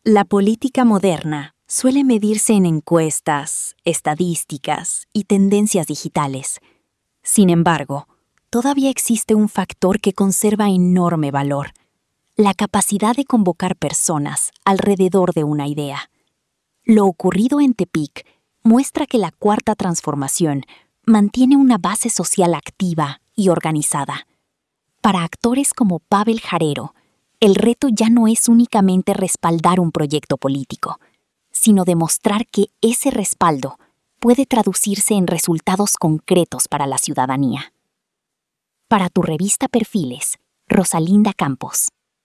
La política moderna suele medirse en encuestas, estadísticas y tendencias digitales. Sin embargo, todavía existe un factor que conserva enorme valor: la capacidad de convocar personas alrededor de una idea. Lo ocurrido en Tepic muestra que la Cuarta Transformación mantiene una base social activa y organizada. Para actores como Pavel Jarero, el reto ya no es únicamente respaldar un proyecto político, sino demostrar que ese respaldo puede traducirse en resultados concretos para la ciudadanía. Para tu revista Perfiles, Rosalinda Campos.